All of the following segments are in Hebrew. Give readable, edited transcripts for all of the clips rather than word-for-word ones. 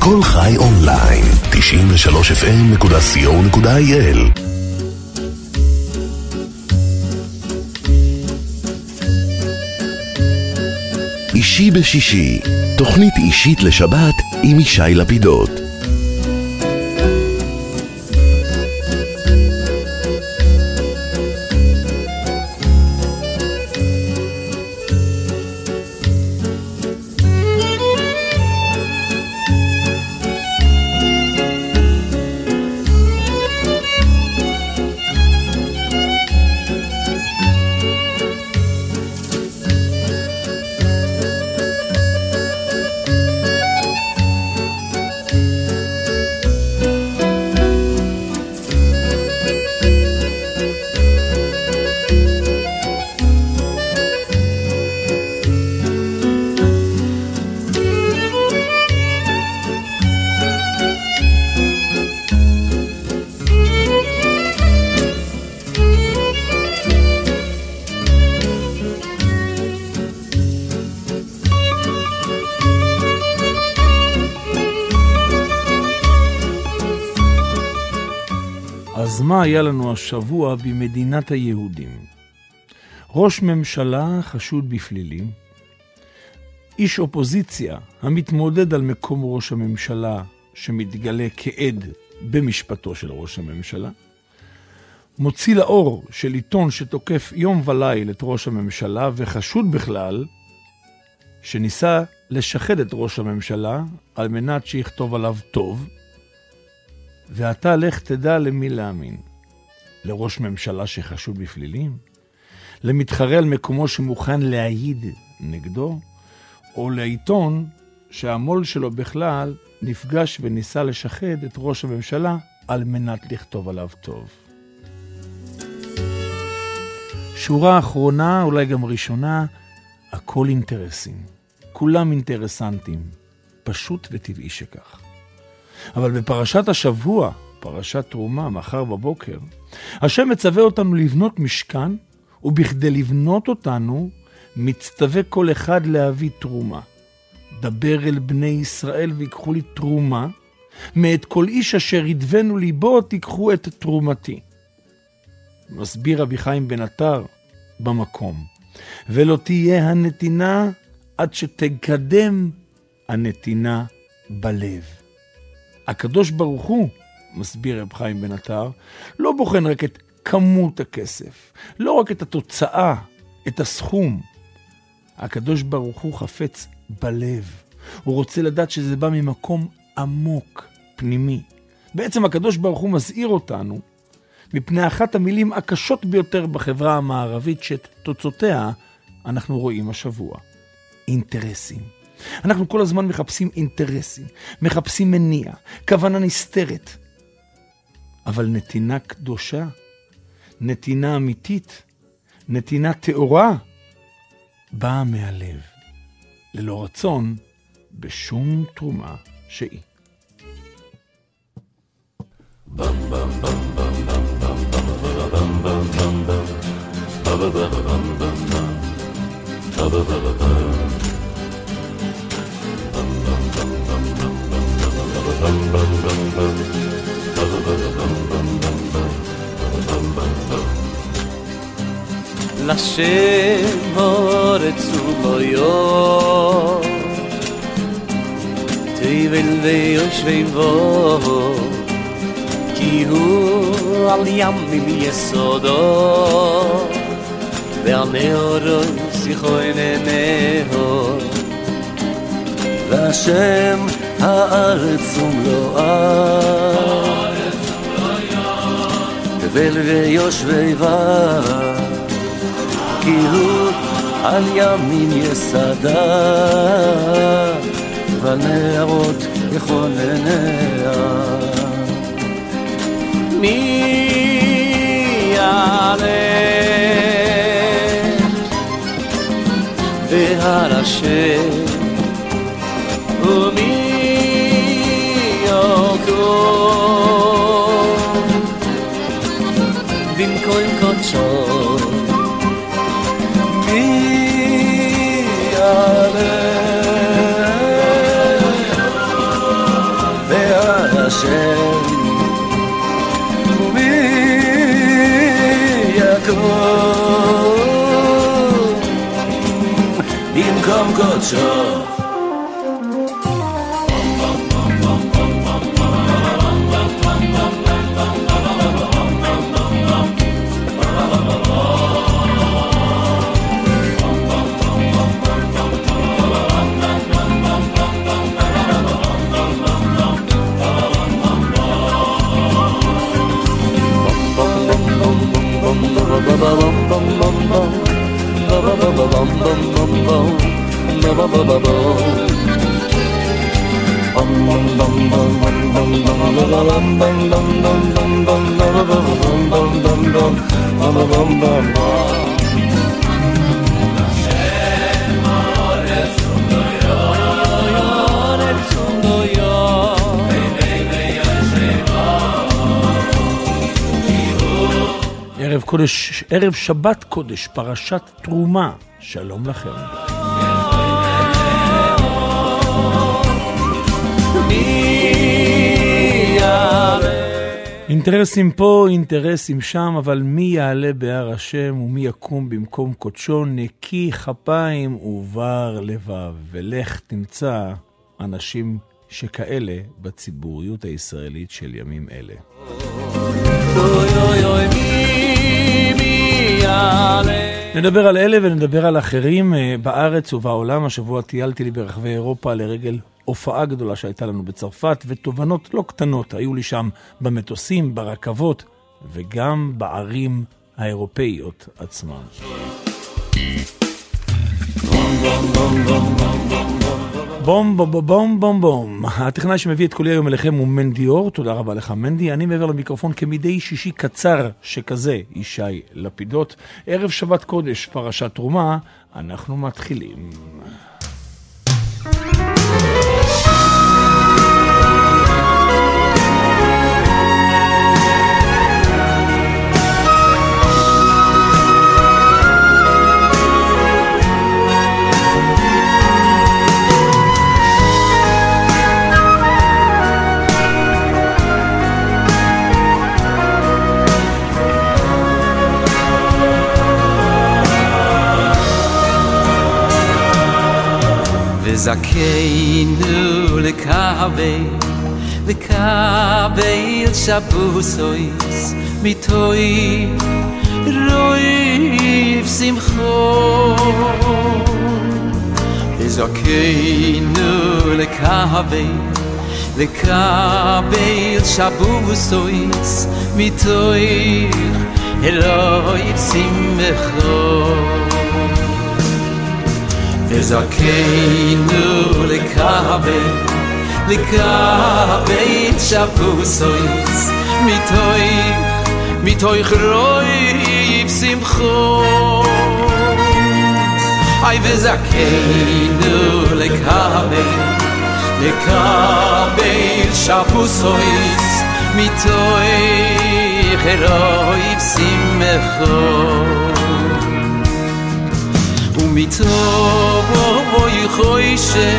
כל חי אונליין, 93fm.co.il. אישי בשישי, תוכנית אישית לשבת עם ישי לפידות. אז מה היה לנו השבוע במדינת היהודים? ראש ממשלה חשוד בפלילים, איש אופוזיציה המתמודד על מקום ראש הממשלה שמתגלה כעד במשפטו של ראש הממשלה, מוציא לאור של עיתון שתוקף יום וליל את ראש הממשלה וחשוד בכלל שניסה לשחד את ראש הממשלה על מנת שיכתוב עליו טוב, ואתה לך תדע למי להאמין. לראש ממשלה שחשוד בפלילים? למתחרה על מקומו שמוכן להעיד נגדו? או לעיתון שהמול שלו בכלל נפגש וניסה לשחד את ראש הממשלה על מנת לכתוב עליו טוב? שורה אחרונה, אולי גם ראשונה, הכל אינטרסים. כולם אינטרסנטים. פשוט וטבעי שכך. אבל בפרשת השבוע, פרשת תרומה, מחר בבוקר, השם מצווה אותנו לבנות משכן, ובכדי לבנות אותנו, מצטווה כל אחד להביא תרומה. דבר אל בני ישראל ויקחו לי תרומה, מאת כל איש אשר ידבנו ליבו תיקחו את תרומתי. מסביר רבי חיים בן עטר במקום, ולא תהיה הנתינה עד שתקדם הנתינה בלב. הקדוש ברוך הוא, מסביר רבי חיים בן עטר, לא בוחן רק את כמות הכסף, לא רק את התוצאה, את הסכום. הקדוש ברוך הוא חפץ בלב. הוא רוצה לדעת שזה בא ממקום עמוק, פנימי. בעצם הקדוש ברוך הוא מזהיר אותנו מפני אחת המילים הקשות ביותר בחברה המערבית שאת תוצאותיה אנחנו רואים השבוע. אינטרסים. אנחנו כל הזמן מחפשים אינטרסים, מחפשים מניע, כוונה נסתרת. אבל נתינה קדושה, נתינה אמיתית, נתינה תאורה, באה מהלב, ללא רצון בשום תרומה שהיא. לשם אורץ ומויו תיבל ויושבים בו כי הוא על ימים יסודו ועל נאורו שיחו איננו והשם הארץ ומלואה תיבל ויושבי בה כי הוא על ימים יסדה ועל נערות יכונניה מי יעלה בהר השם ומי יקום במקום קודשו השם ומי יקום במקום קודשו ערב קודש, ערב שבת קודש, פרשת תרומה. שלום לכם. אינטרסים פה, אינטרסים שם, אבל מי יעלה בהר השם ומי יקום במקום קודשו, נקי כפיים ובר לבב. ולך תמצא אנשים שכאלה בציבוריות הישראלית של ימים אלה. נדבר על אלה ונדבר על אחרים בארץ ובעולם. השבוע טיילתי לי ברחבי אירופה לרגל הופעה גדולה שהייתה לנו בצרפת, ותובנות לא קטנות היו לי שם במטוסים, ברכבות וגם בערים האירופאיות עצמן. בום בום בום בום בום. הטכנאי שמביא את קולי היום אליכם הוא מנדי אור. תודה רבה לך מנדי. אני מעבר למיקרופון כמדי שישי קצר שכזה, ישי לפידות. ערב שבת קודש, פרשת תרומה. אנחנו מתחילים. זכינו לקבל שבוסויס מתוי רויב שמחו זכינו לקבל שבוסויס מתוי רויב שמחו וזכינו לקבל שבוסויס מתוי רויב שמחו אי וזכינו לקבל שבוסויס מתוי רויב שמחו ומתוי חוישר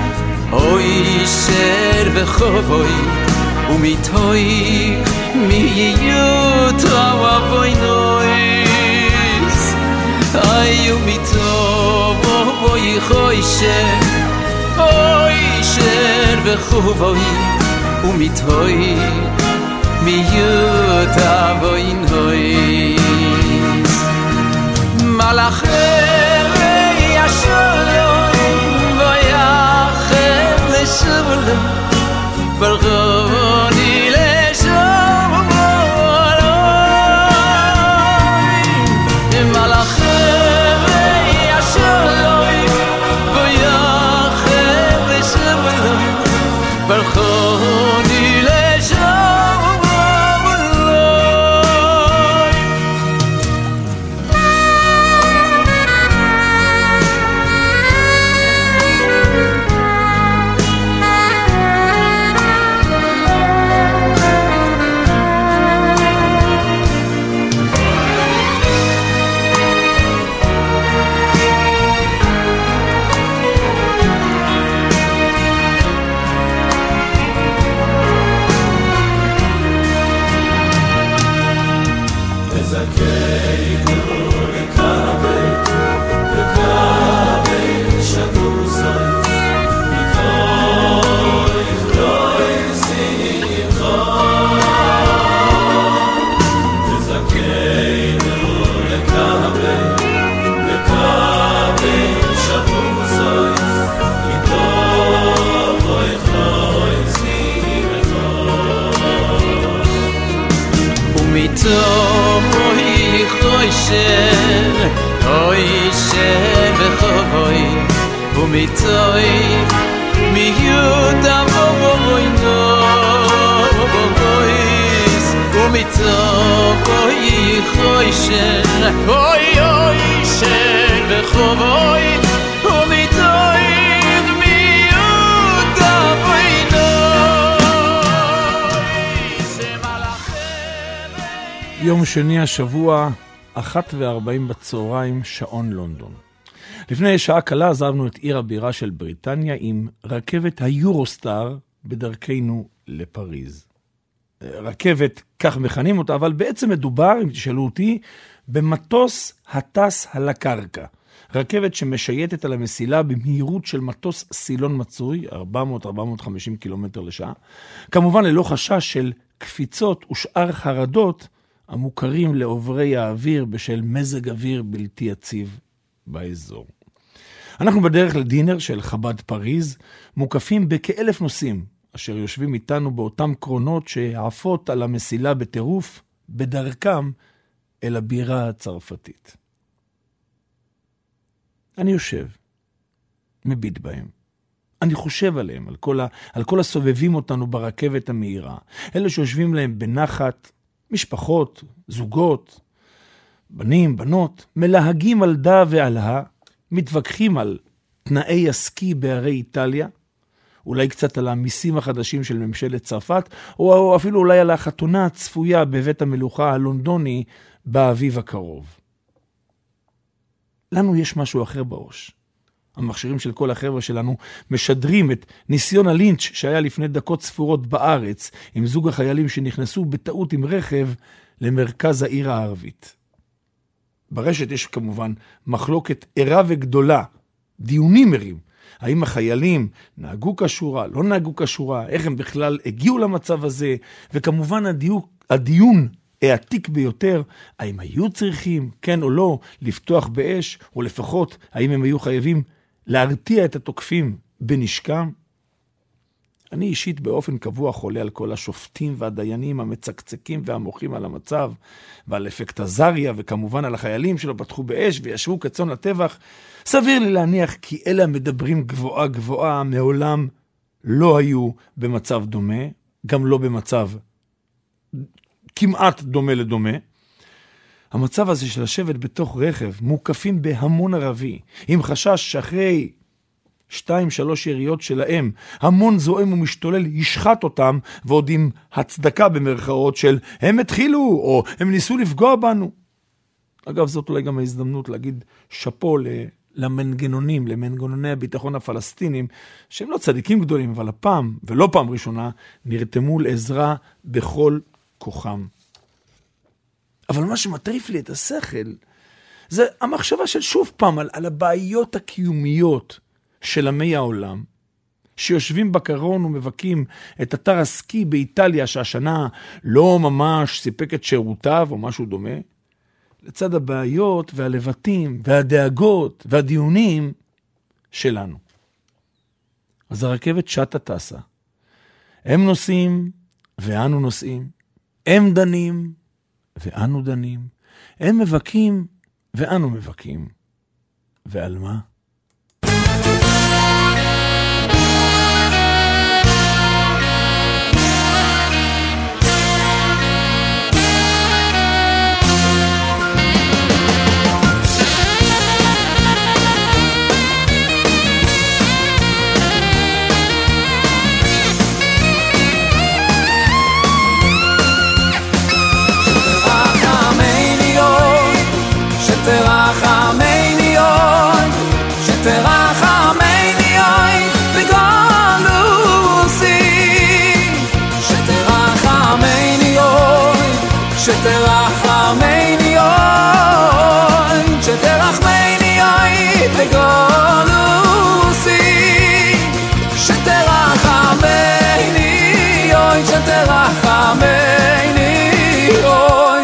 אוישר וחובוי ומתוי מיות אבוי נויס אי ומתוי חוישר אוישר וחובוי ומתוי מיות אבוי נויס מלאכי השלום ויחד לשלום ברכוני לשלום מלאכי השלום ויחד לשלום ברכוני לשלום ומתוי חוישר חוישר וחוי ומתוי מיודה ובוינו ובויס ומתוי חוישר חוישר וחוי ומתוי מיודה ובוינו יום שני השבוע, 1:40 בצהריים, שעון לונדון. לפני שעה קלה עזבנו את עיר הבירה של בריטניה עם רכבת היורוסטאר בדרכנו לפריז. רכבת, כך מכנים אותה, אבל בעצם מדובר, אם תשאלו אותי, במטוס הטס על הקרקע. רכבת שמשייטת על המסילה במהירות של מטוס סילון מצוי, 400-450 קילומטר לשעה. כמובן ללא חשש של קפיצות ושאר חרדות המוכרים לעוברי האוויר בשל מזג אוויר בלתי יציב באזור. אנחנו בדרך לדינר של חב"ד פריז, מוקפים בכ1,000 נוסעים, אשר יושבים איתנו באותם קרונות שעפות על המסילה בטירוף, בדרכם אל הבירה הצרפתית. אני יושב, מביט בהם. אני חושב עליהם, על כל הסובבים אותנו ברכבת המהירה. אלה שיושבים להם בנחת, משפחות, זוגות, בנים, בנות, מלהגים על דה ועל ה, מתווכחים על תנאי הסקי בערי איטליה, אולי קצת על המיסים החדשים של ממשלת צרפת, או אפילו אולי על החתונה הצפויה בבית המלוכה הלונדוני באביב הקרוב. לנו יש משהו אחר בראש. המכשירים של כל החבר'ה שלנו משדרים את ניסיון הלינץ' שהיה לפני דקות ספורות בארץ, עם זוג החיילים שנכנסו בטעות עם רכב למרכז העיר הערבית. ברשת יש כמובן מחלוקת ערה וגדולה, דיונים ערים. האם החיילים נהגו כשורה, לא נהגו כשורה, איך הם בכלל הגיעו למצב הזה, וכמובן הדיון העתיק ביותר, האם היו צריכים, כן או לא, לפתוח באש, או לפחות האם הם היו חייבים להרתיע את התוקפים בנשקם. אני אישית באופן קבוע חולה על כל השופטים והדיינים המצקצקים והמוחים על המצב, ועל אפקט הזריה, וכמובן על החיילים שלא פתחו באש וישבו כצאן לטבח. סביר לי להניח כי אלה המדברים גבוהה גבוהה מעולם לא היו במצב דומה, גם לא במצב כמעט דומה לדומה. המצב הזה של לשבת בתוך רכב, מוקפים בהמון ערבי, עם חשש שאחרי 2-3 יריות שלהם, המון זועם ומשתולל ישחט אותם, ועוד עם הצדקה במרכאות של הם התחילו, או הם ניסו לפגוע בנו. אגב, זאת אולי גם ההזדמנות להגיד שפו למנגנונים, למנגנוני הביטחון הפלסטינים, שהם לא צדיקים גדולים, אבל הפעם, ולא פעם ראשונה, נרתמו לעזרה בכל כוחם. אבל מה שמטריף לי את השכל, זה המחשבה של שוב פעם על הבעיות הקיומיות של עמי העולם, שיושבים בקרון ומבקים את אתר הסקי באיטליה, שהשנה לא ממש סיפק את שירותיו או משהו דומה, לצד הבעיות והלבטים והדאגות והדיונים שלנו. אז הרכבת שטה טסה. הם נוסעים ואנו נוסעים. הם דנים ואנו דנים. הם מבקים ואנו מבקים. ועל מה? תרחמני אוי, שתרחמני אוי, בגלוסי. שתרחמני אוי, שתרחמני אוי, שתרחמני אוי, בגלוסי. שתרחמני אוי, שתרחמני אוי.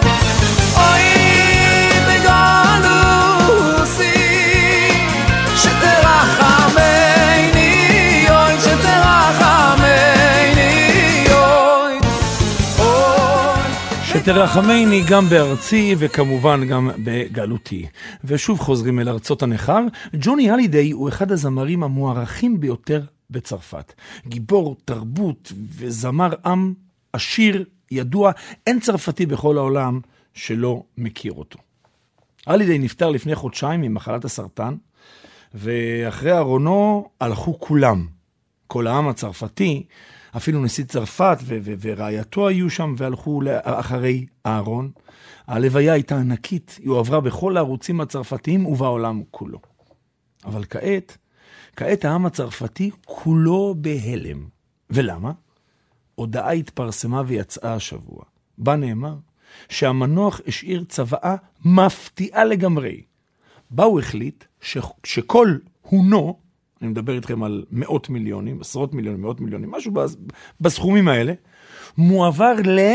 שתרחמני גם בארצי וכמובן גם בגלותי. ושוב חוזרים אל ארצות הנכר. ג'וני הלידיי הוא אחד הזמרים המוערכים ביותר בצרפת. גיבור תרבות וזמר עם עשיר, ידוע, אין צרפתי בכל העולם שלא מכיר אותו. הלידיי נפטר לפני חודשיים ממחלת הסרטן, ואחרי ארונו הלכו כולם. כל העם הצרפתי, אפילו נשיא צרפת ורעייתו היו שם והלכו אחרי אהרון. הלוויה הייתה ענקית, היא הועברה בכל הערוצים הצרפתיים ובעולם כולו. אבל כעת העם הצרפתי כולו בהלם. ולמה? הודעה התפרסמה ויצאה השבוע. בה נאמר שהמנוח השאיר צוואה מפתיעה לגמרי. בה הוא החליט שכל הונו, אני מדבר איתכם על מאות מיליונים, עשרות מיליונים, מאות מיליונים, משהו בסכומים האלה, מועבר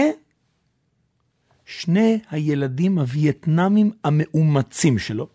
לשני הילדים הווייטנאמים המאומצים שלו,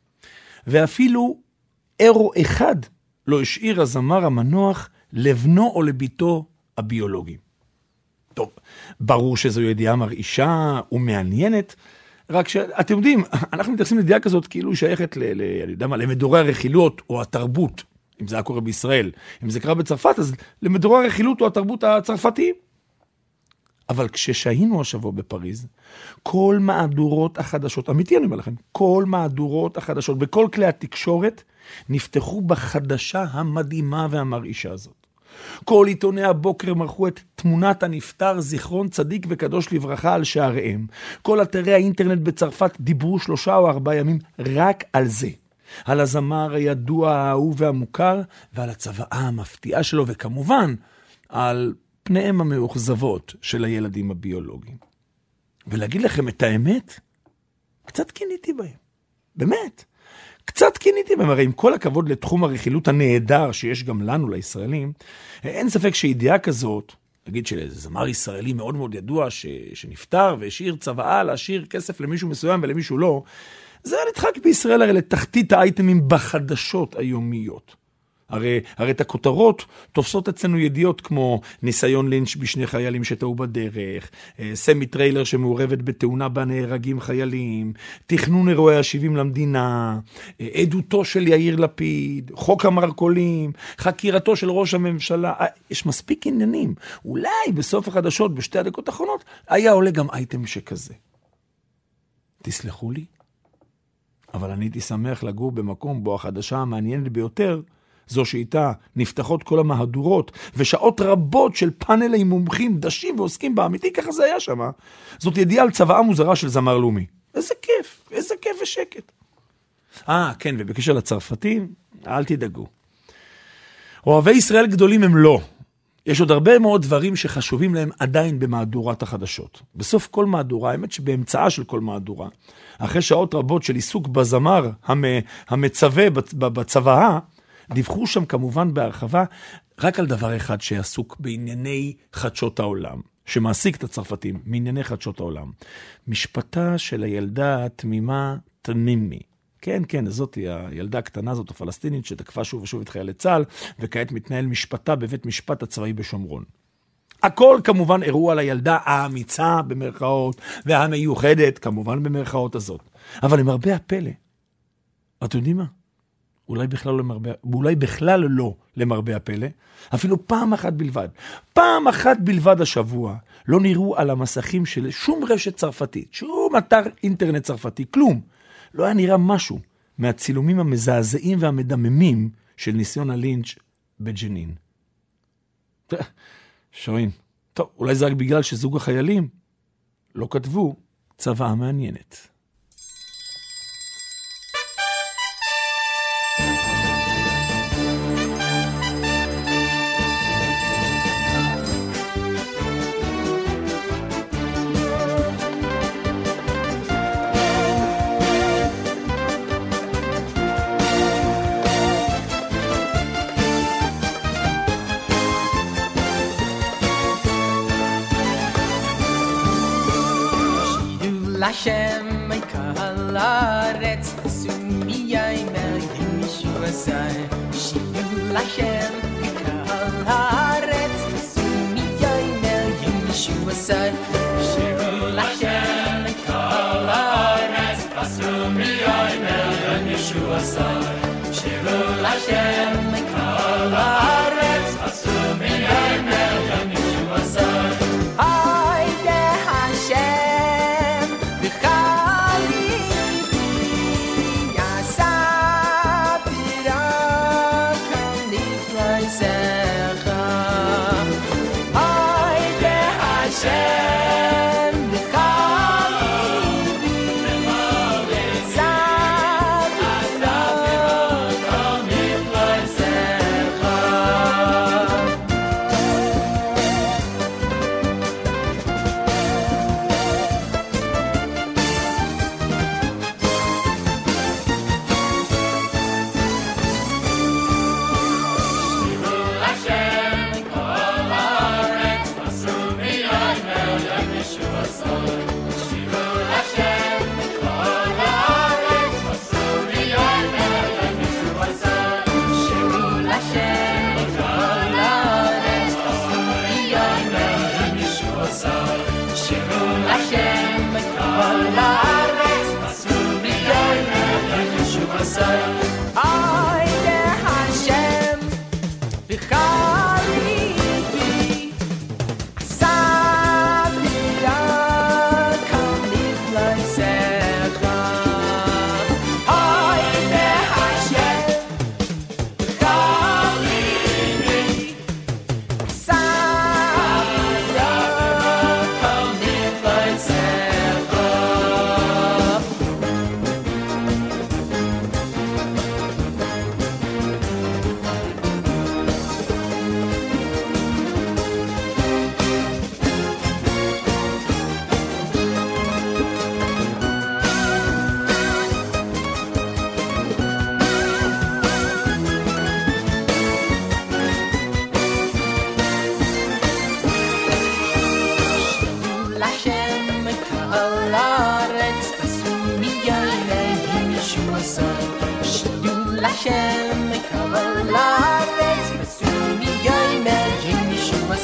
ואפילו אירו אחד לא השאיר הזמר המנוח לבנו או לביתו הביולוגי. טוב, ברור שזו ידיעה מרעישה ומעניינת, רק שאתם יודעים, אנחנו מתייחסים לידיעה כזאת כאילו היא שייכת למדורי הרכילות או התרבות, אם זה היה קורה בישראל. אם זה קרה בצרפת, אז למדורי הרכילות או התרבות הצרפתיים. אבל כששהינו השבוע בפריז, כל מהדורות החדשות, אמיתי אני אומר לכם, כל מהדורות החדשות, בכל כלי התקשורת, נפתחו בחדשה המדהימה והמרעישה הזאת. כל עיתוני הבוקר מרחו את תמונת הנפטר, זיכרון צדיק וקדוש לברכה על שעריהם. כל אתרי האינטרנט בצרפת דיברו 3 או 4 ימים רק על זה. על הזמר הידוע, האהוב והמוכר, ועל הצוואה המפתיעה שלו, וכמובן, על פניהם המאוכזבות של הילדים הביולוגיים. ולהגיד לכם את האמת, קצת קיניתי בהם. באמת. קצת קיניתי בהם. הרי עם כל הכבוד לתחום הרכילות הנהדר שיש גם לנו, לישראלים, אין ספק שידיעה כזאת, נגיד שאיזה זמר ישראלי מאוד מאוד ידוע שנפטר והשאיר צוואה להשאיר כסף למישהו מסוים ולמישהו לא, זה נדחק בישראל הרי לתחתית האייטמים בחדשות היומיות. הרי את הכותרות תופסות אצלנו ידיעות כמו ניסיון לינץ' בשני חיילים שטעו בדרך, סמי טריילר שמעורבת בתאונה בה נהרגים חיילים, תכנון אירועי ה-70 למדינה, עדותו של יאיר לפיד, חוק המרקולים, חקירתו של ראש הממשלה. יש מספיק עניינים. אולי בסוף החדשות, בשתי הדקות האחרונות, היה עולה גם אייטם שכזה. תסלחו לי, אבל אני הייתי שמח לגור במקום בו החדשה המעניינת ביותר, זו שאיתה נפתחות כל המהדורות, ושעות רבות של פאנלים מומחים, דשים ועוסקים באמיתי, ככה זה היה שם. זאת ידיעה על צוואה מוזרה של זמר לאומי. איזה כיף ושקט. כן, ובקשר לצרפתים, אל תדאגו. אוהבי ישראל גדולים הם לא. יש עוד הרבה מאוד דברים שחשובים להם עדיין במהדורת החדשות. בסוף כל מהדורה, האמת שבאמצעה של כל מהדורה, אחרי שעות רבות של עיסוק בזמר המצווה בצוואה, דיווחו שם כמובן בהרחבה רק על דבר אחד שעסוק בענייני חדשות העולם, שמעסיק את הצרפתים מענייני חדשות העולם. משפטה של הילדה התמימה תמימי. כן, זאת היא הילדה הקטנה הזאת הפלסטינית שתקפה שוב ושוב את חיילי צה"ל, וכעת מתנהל משפטה בבית משפט הצבאי בשומרון. הכל כמובן אירוע על הילדה האמיצה במרכאות, והמיוחדת כמובן במרכאות הזאת. אבל למרבה הפלא, אתם יודעים מה? אולי בכלל לא למרבה הפלא, אפילו פעם אחת בלבד השבוע, לא נראו על המסכים של שום רשת צרפתית, שום אתר אינטרנט צרפתי, כלום. לא היה נראה משהו מהצילומים המזעזעים והמדממים של ניסיון הלינץ' בג'נין. שואין, טוב, אולי זה רק בגלל שזוג החיילים לא כתבו צוואה מעניינת. Lashem kal aretz sumiyay mel yeshua sai shiu lashem kal aretz sumiyay mel yeshua sai shiu lashem Hashem kol haaretz asu miyay melech Yeshua Hayde Hashem v'chali yasa pirakam niflaisecha Hayde Hashem v'chali yasa pirakam niflaisecha Hashem kol haaretz asumi yomer Yeshua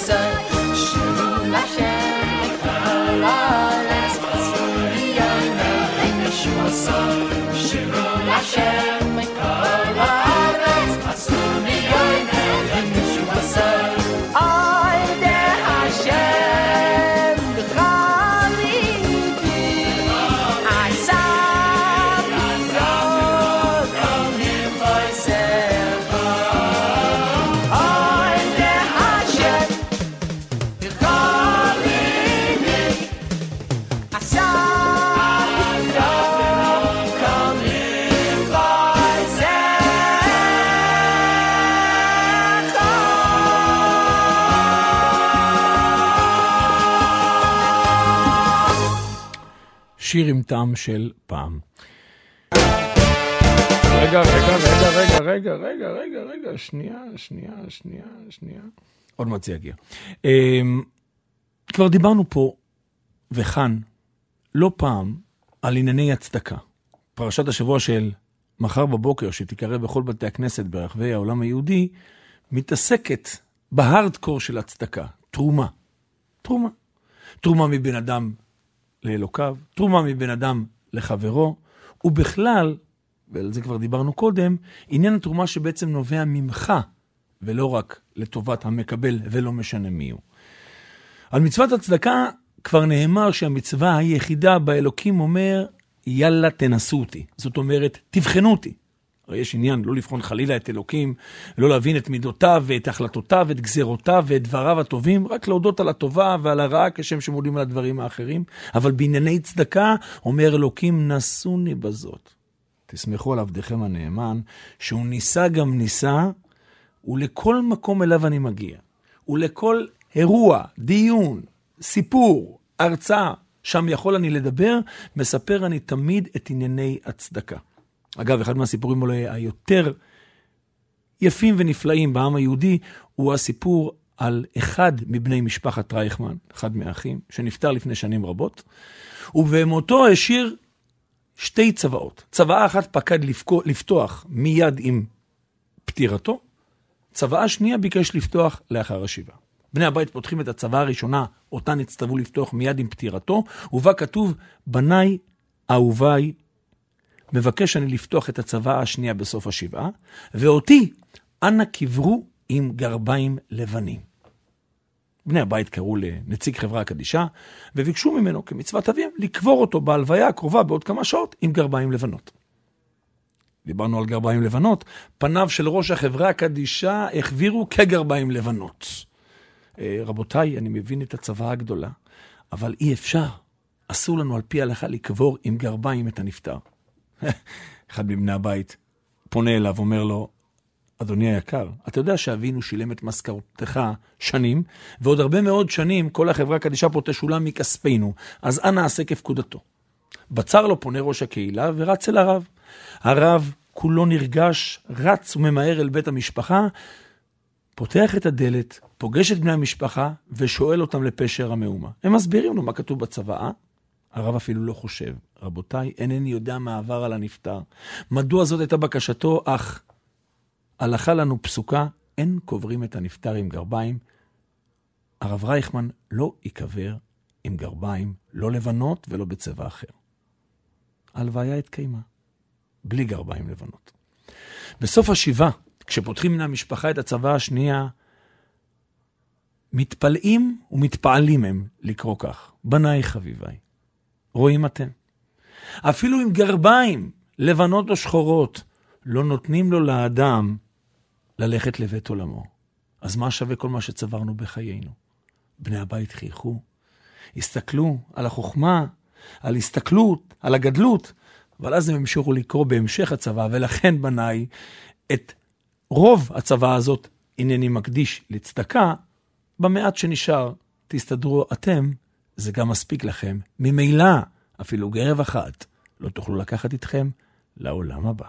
Shiru Hashem kol haaretz asumi yomer Yeshua Shiru Hashem kol haaretz asumi yomer Yeshua Hayde Hashem v'chali asa שיר עם טעם של פעם. רגע, שנייה. עוד מעט זה יגיע. כבר דיברנו פה וכאן לא פעם על ענייני הצדקה. פרשת השבוע של מחר בבוקר, שתיקרא בכל בתי הכנסת ברחבי העולם היהודי, מתעסקת בהארדקור של הצדקה, תרומה. תרומה מבן אדם לאלוקיו, תרומה מבן אדם לחברו, ובכלל, ועל זה כבר דיברנו קודם, עניין התרומה שבעצם נובע ממך, ולא רק לטובת המקבל ולא משנה מי הוא. על מצוות הצדקה כבר נאמר שהמצווה היחידה באלוקים אומר, יאללה תנסו אותי. זאת אומרת, תבחנו אותי. הרי יש עניין לא לבחון חלילה את אלוקים, ולא להבין את מידותיו ואת החלטותיו ואת גזירותיו ואת דבריו הטובים, רק להודות על הטובה ועל הרעה כשם שמודים על הדברים האחרים. אבל בענייני צדקה אומר אלוקים, נסוני בזאת. תסמכו על עבדכם הנאמן, שהוא ניסה גם ניסה, ולכל מקום אליו אני מגיע. ולכל אירוע, דיון, סיפור, הרצאה, שם יכול אני לדבר, מספר אני תמיד את ענייני הצדקה. אגב, אחד מהסיפורים אולי היותר יפים ונפלאים בעם היהודי, הוא הסיפור על אחד מבני משפחת רייכמן, אחד מהאחים, שנפטר לפני שנים רבות, ובמותו השאיר שתי צוואות. צוואה אחת פקד לפתוח מיד עם פטירתו, צוואה שנייה ביקש לפתוח לאחר השבעה. בני הבית פותחים את הצוואה הראשונה, אותה נצטוו לפתוח מיד עם פטירתו, ובה כתוב, בניי, אהוביי, מבקש אני לפתוח את הצוואה השנייה בסוף השבעה, ואותי אנא קברו עם גרביים לבנים. בני הבית קראו לנציג חברה הקדישה, וביקשו ממנו כמצוות אביהם לקבור אותו בהלוויה הקרובה בעוד כמה שעות עם גרביים לבנות. דיברנו על גרביים לבנות, פניו של ראש החברה הקדישה החבירו כגרביים לבנות. רבותיי, אני מבין את הצוואה הגדולה, אבל אי אפשר, אסור לנו על פי ההלכה לקבור עם גרביים את הנפטר. אחד מבני הבית פונה אליו, אומר לו, אדוני היקר, אתה יודע שאבינו שילם את משכורתך שנים, ועוד הרבה מאוד שנים כל החברה הקדישה פה תשולם מכספנו, אז אנא עשה כפקודתו. בצר לו פונה ראש הקהילה ורץ אל הרב. הרב כולו נרגש, רץ וממהר אל בית המשפחה, פותח את הדלת, פוגש את בני המשפחה ושואל אותם לפשר המאומה. הם מסבירים לו מה כתוב בצוואה. הרב אפילו לא חושב, רבותיי, אינני יודע מה עבר על הנפטר. מדוע זאת הייתה בקשתו, אך הלכה לנו פסוקה, אין קוברים את הנפטר עם גרביים. הרב רייכמן לא יקבר עם גרביים, לא לבנות ולא בצבע אחר. ההלוויה התקיימה, בלי גרביים לבנות. בסוף השבעה, כשפותחים מן המשפחה את הצוואה השנייה, מתפלאים ומתפעלים הם לקרוא כך. בניי חביביי, רואים אתם. אפילו עם גרביים, לבנות או שחורות, לא נותנים לו לאדם ללכת לבית עולמו. אז מה שווה כל מה שצברנו בחיינו? בני הבית חייכו, הסתכלו על החוכמה, על הסתכלות, על הגדלות, אבל אז הם המשיכו לקרוא בהמשך הצבא, ולכן בניי את רוב הצבא הזאת אינני מקדיש לצדקה, במעט שנשאר תסתדרו אתם, זה גם מספיק לכם. ממילא, אפילו גרב אחת, לא תוכלו לקחת איתכם לעולם הבא.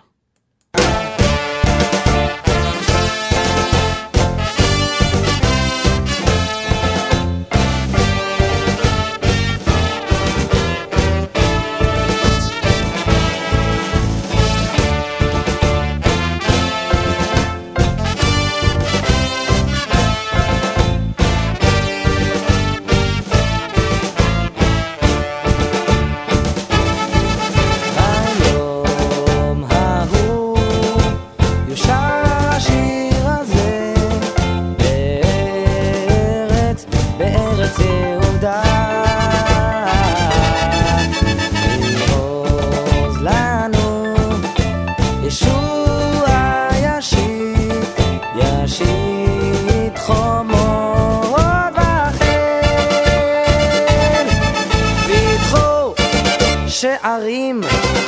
שערים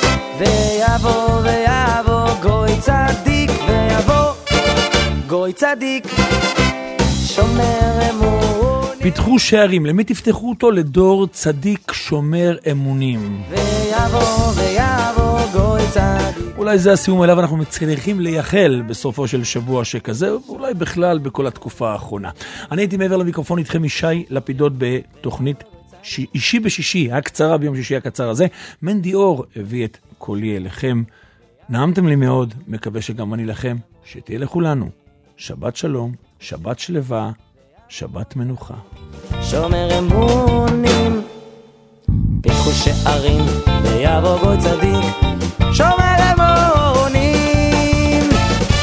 ויבוא גוי צדיק ויבוא גוי צדיק שומר אמון. פתחו שערים, למי תפתחו אותו? לדור צדיק שומר אמונים. ויבוא גוי צדיק. אולי זה הסיום אליו אנחנו מצליחים לייחל בסופו של שבוע שכזה, אולי בכלל בכל התקופה האחרונה. אני הייתי מעבר למיקרופון איתכם ישי לפידות בתוכנית אישי בשישי, הקצרה ביום שישי הקצר הזה. מנדי אור הביא את קולי אליכם. נעמתם לי מאוד, מקווה שגם אני לכם. שתהיה לכולנו שבת שלום, שבת שלווה, שבת מנוחה. שומר אמונים, פתחו שערים ויבוא גוי צדיק, שומר אמונים.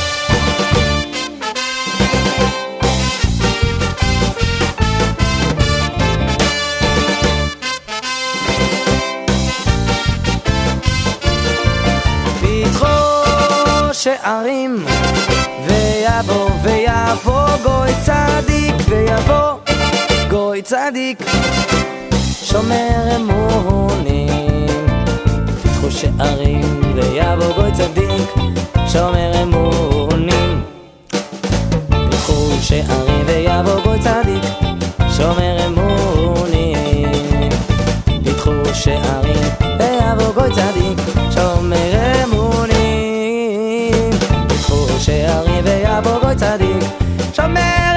פתחו שערים ויבוא גוי צדיק ויבוא גוי צדיק שומר אמונים. פתחו שערים ויבוא גוי צדיק שומר אמונים. פתחו שערים ויבוא גוי צדיק שומר אמונים. פתחו שערים ויבוא גוי צדיק שומר אמונים. פתחו שערים ויבוא גוי צדיק שומר